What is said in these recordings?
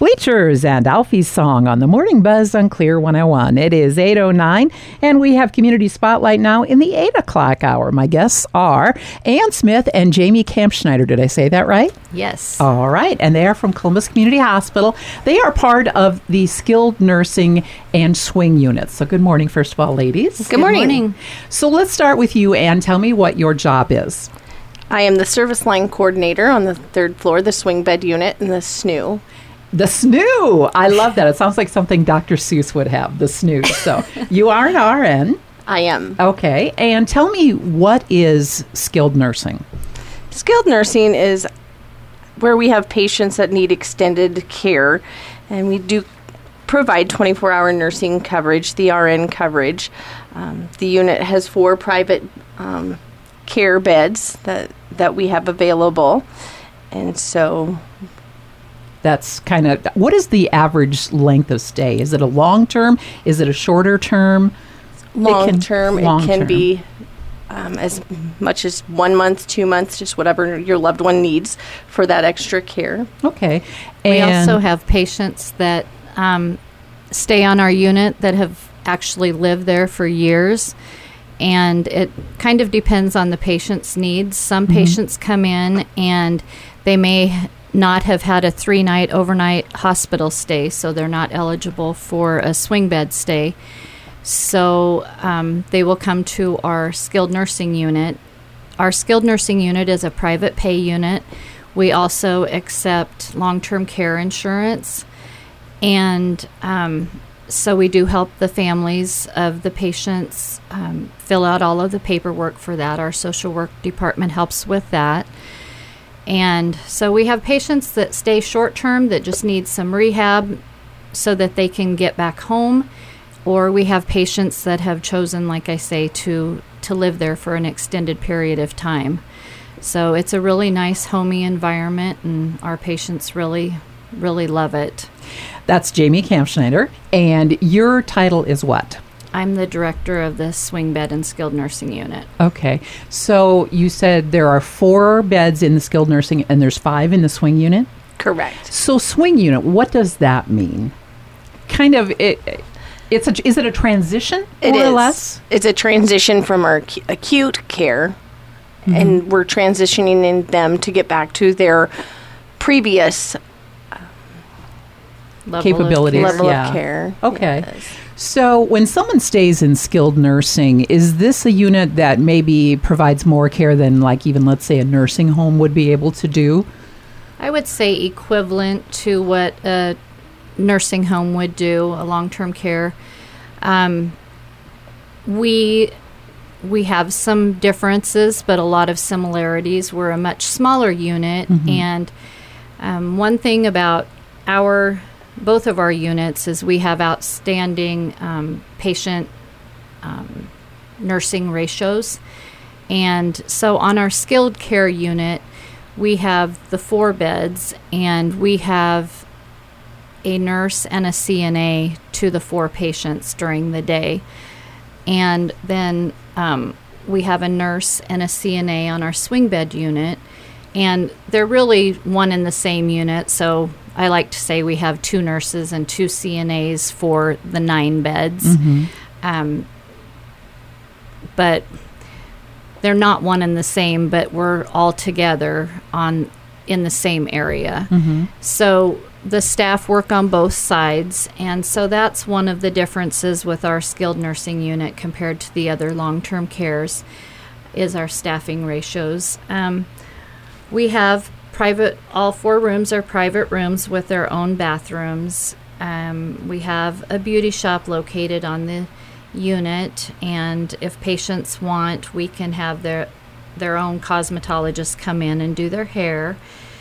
Bleachers and Alfie's Song on the Morning Buzz on Clear 101. It is 8:09, and we have Community Spotlight now in the 8 o'clock hour. My guests are Ann Smith and Jamie Kampschneider. Did I say that right? Yes. All right, and they are from Columbus Community Hospital. They are part of the skilled nursing and swing units. So good morning, first of all, ladies. Good morning. So let's start with you, Ann. Tell me what your job is. I am the service line coordinator on the third floor, the swing bed unit, and the SNU. The SNU. I love that. It sounds like something Dr. Seuss would have, the SNU. So you are an RN. I am. Okay. And tell me, what is skilled nursing? Skilled nursing is where we have patients that need extended care, and we do provide 24-hour nursing coverage, the RN coverage. The unit has 4 private care beds that we have available, and so that's kind of, what is the average length of stay? Is it a long term? Is it a shorter term? Long term. It can be as much as 1 month, 2 months, just whatever your loved one needs for that extra care. Okay. We also have patients that stay on our unit that have actually lived there for years. And it kind of depends on the patient's needs. Some patients come in and they may not have had a 3-night overnight hospital stay, so they're not eligible for a swing bed stay. So they will come to our skilled nursing unit. Our skilled nursing unit is a private pay unit. We also accept long-term care insurance. And so we do help the families of the patients fill out all of the paperwork for that. Our social work department helps with that. And so we have patients that stay short-term that just need some rehab so that they can get back home. Or we have patients that have chosen, like I say, to live there for an extended period of time. So it's a really nice, homey environment, and our patients really, really love it. That's Jamie Kampschneider, and your title is what? I'm the director of the swing bed and skilled nursing unit. Okay. So you said there are 4 beds in the skilled nursing and there's 5 in the swing unit? Correct. So swing unit, what does that mean? Kind of, is it a transition, more or less? It's a transition from our acute care, and we're transitioning in them to get back to their previous capabilities. Level of care. Okay. Yes. So when someone stays in skilled nursing, is this a unit that maybe provides more care than, like, even, let's say, a nursing home would be able to do? I would say equivalent to what a nursing home would do, a long-term care. We have some differences, but a lot of similarities. We're a much smaller unit, and one thing about both of our units is we have outstanding patient nursing ratios. And so on our skilled care unit, we have the 4 beds, and we have a nurse and a CNA to the 4 patients during the day. And then we have a nurse and a CNA on our swing bed unit, and they're really one in the same unit. So I like to say we have 2 nurses and 2 CNAs for the 9 beds. But they're not one and the same, but we're all together in the same area. So the staff work on both sides, and so that's one of the differences with our skilled nursing unit compared to the other long-term cares, is our staffing ratios. We have all 4 rooms are private rooms with their own bathrooms. We have a beauty shop located on the unit, and if patients want, we can have their own cosmetologist come in and do their hair.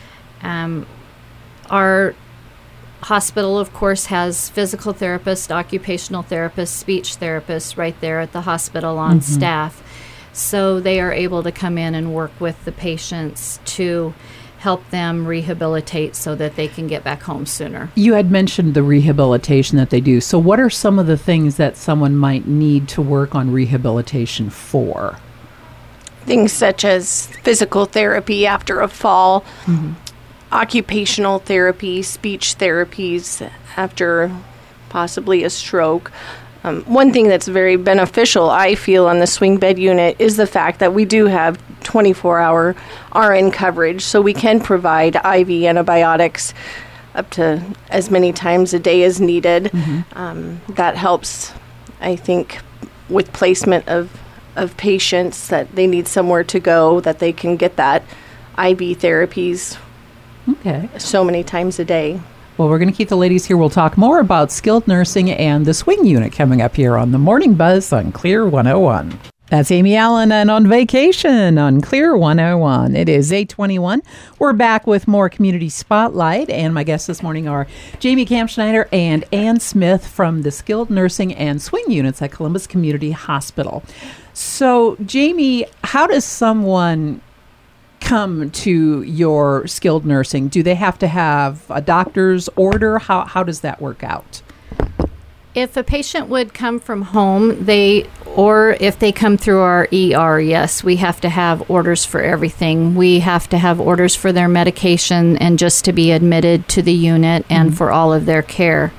Our hospital, of course, has physical therapists, occupational therapists, speech therapists right there at the hospital on staff. So they are able to come in and work with the patients to help them rehabilitate so that they can get back home sooner. You had mentioned the rehabilitation that they do. So what are some of the things that someone might need to work on rehabilitation for? Things such as physical therapy after a fall, occupational therapy, speech therapies after possibly a stroke. One thing that's very beneficial, I feel, on the swing bed unit is the fact that we do have 24-hour RN coverage, so we can provide IV antibiotics up to as many times a day as needed. That helps, I think, with placement of patients that they need somewhere to go, that they can get that IV therapies so many times a day. Well, we're going to keep the ladies here. We'll talk more about skilled nursing and the swing unit coming up here on the Morning Buzz on Clear 101. That's Amy Allen and on vacation on Clear 101. It is 8:21. We're back with more Community Spotlight, and my guests this morning are Jamie Kampschneider and Ann Smith from the skilled nursing and swing units at Columbus Community Hospital. So, Jamie, how does someone come to your skilled nursing? Do they have to have a doctor's order? How does that work out? If a patient would come from home, or if they come through our ER, yes, we have to have orders for everything. We have to have orders for their medication and just to be admitted to the unit and for all of their care.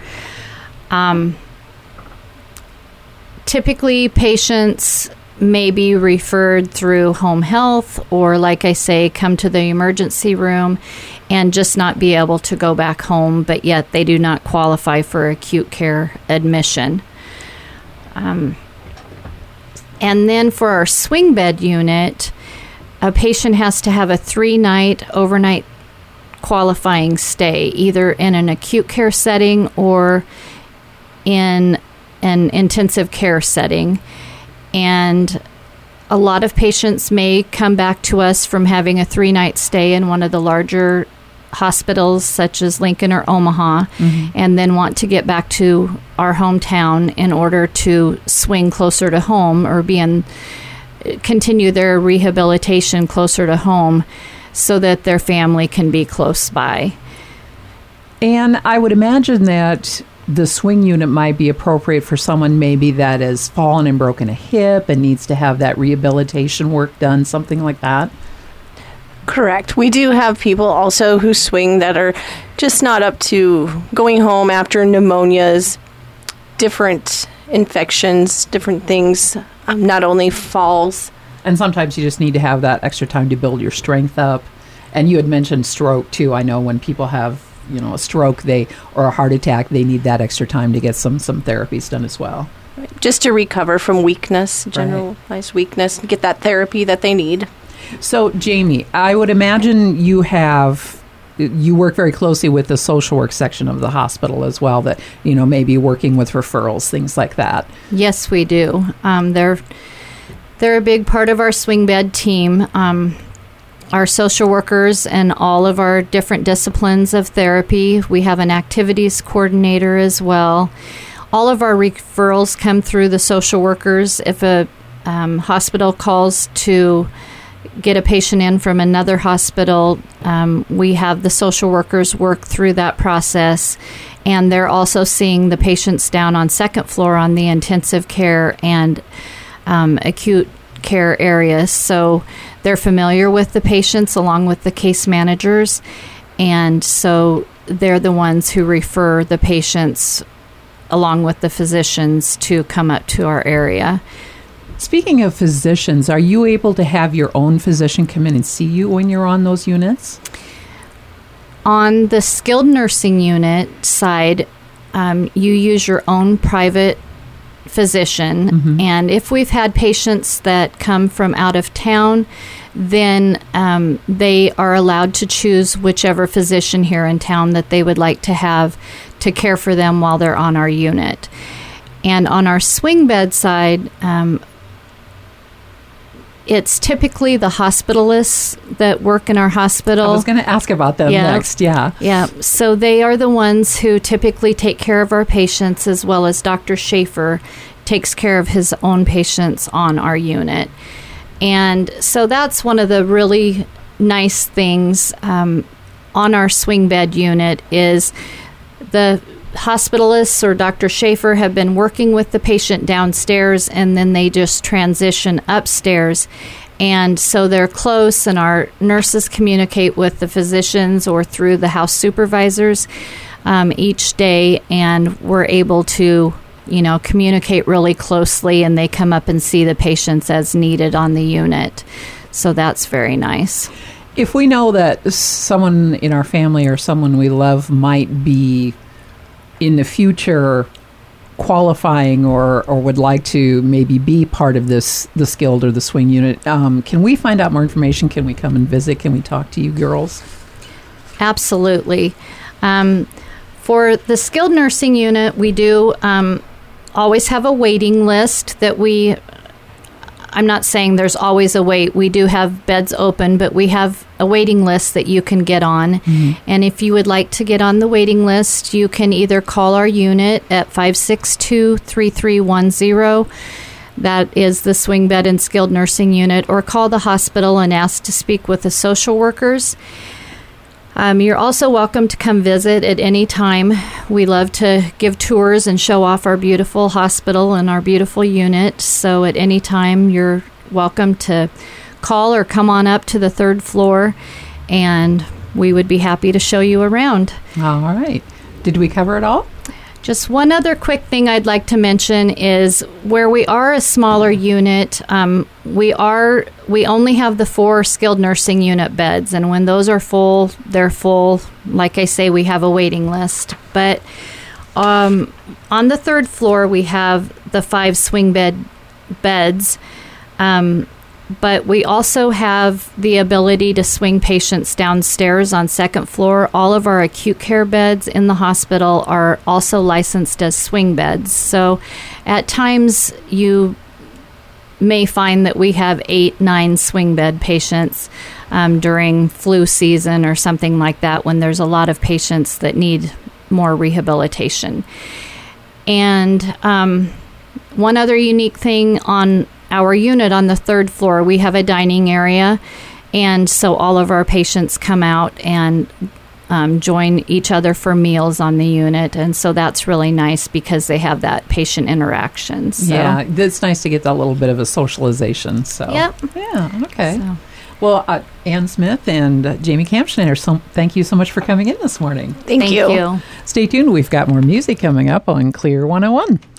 Typically, patients may be referred through home health or, like I say, come to the emergency room and just not be able to go back home, but yet they do not qualify for acute care admission. And then for our swing bed unit, a patient has to have a 3-night overnight qualifying stay, either in an acute care setting or in an intensive care setting. And a lot of patients may come back to us from having a 3-night stay in one of the larger hospitals, such as Lincoln or Omaha, and then want to get back to our hometown in order to swing closer to home or continue their rehabilitation closer to home so that their family can be close by. And I would imagine that the swing unit might be appropriate for someone maybe that has fallen and broken a hip and needs to have that rehabilitation work done, something like that. Correct. We do have people also who swing that are just not up to going home after pneumonias, different infections, different things, not only falls. And sometimes you just need to have that extra time to build your strength up. And you had mentioned stroke too. I know when people have a stroke or a heart attack, they need that extra time to get some therapies done as well. Right. Just to recover from weakness, generalized weakness, and get that therapy that they need. So, Jamie, I would imagine you work very closely with the social work section of the hospital as well, that, maybe working with referrals, things like that. Yes, we do. They're a big part of our swing bed team. Our social workers and all of our different disciplines of therapy. We have an activities coordinator as well. All of our referrals come through the social workers. If a hospital calls to get a patient in from another hospital, we have the social workers work through that process. And they're also seeing the patients down on second floor on the intensive care and acute care areas. So they're familiar with the patients along with the case managers, and so they're the ones who refer the patients along with the physicians to come up to our area. Speaking of physicians, are you able to have your own physician come in and see you when you're on those units? On the skilled nursing unit side, you use your own private physician, and if we've had patients that come from out of town, then they are allowed to choose whichever physician here in town that they would like to have to care for them while they're on our unit. And on our swing bed side, it's typically the hospitalists that work in our hospital. I was going to ask about them next, Yeah, so they are the ones who typically take care of our patients, as well as Dr. Schaefer takes care of his own patients on our unit. And so that's one of the really nice things on our swing bed unit is the hospitalists or Dr. Schaefer have been working with the patient downstairs, and then they just transition upstairs And so they're close, and our nurses communicate with the physicians or through the house supervisors each day, and we're able to, communicate really closely, and they come up and see the patients as needed on the unit. So that's very nice. If we know that someone in our family or someone we love might be in the future qualifying or would like to maybe be part of the skilled or the swing unit, can we find out more information? Can we come and visit? Can we talk to you girls? Absolutely. For the skilled nursing unit, we do always have a waiting list that I'm not saying there's always a wait. We do have beds open, but we have a waiting list that you can get on. Mm-hmm. And if you would like to get on the waiting list, you can either call our unit at 562-3310. That is the swing bed and skilled nursing unit, or call the hospital and ask to speak with the social workers. You're also welcome to come visit at any time. We love to give tours and show off our beautiful hospital and our beautiful unit. So at any time, you're welcome to call or come on up to the 3rd floor, and we would be happy to show you around. All right. Did we cover it all? Just one other quick thing I'd like to mention is where we are a smaller unit, we only have the 4 skilled nursing unit beds, and when those are full, they're full. Like I say, we have a waiting list. But on the 3rd floor, we have the 5 swing beds. But we also have the ability to swing patients downstairs on 2nd floor. All of our acute care beds in the hospital are also licensed as swing beds. So at times you may find that we have 8-9 swing bed patients during flu season or something like that, when there's a lot of patients that need more rehabilitation. And one other unique thing on our unit on the 3rd floor, we have a dining area, and so all of our patients come out and join each other for meals on the unit, and so that's really nice because they have that patient interaction. So. Yeah, it's nice to get that little bit of a socialization. So. Yep. Yeah, okay. So. Well, Ann Smith and Jamie Kampschneider, thank you so much for coming in this morning. Thank you. Stay tuned. We've got more music coming up on Clear 101.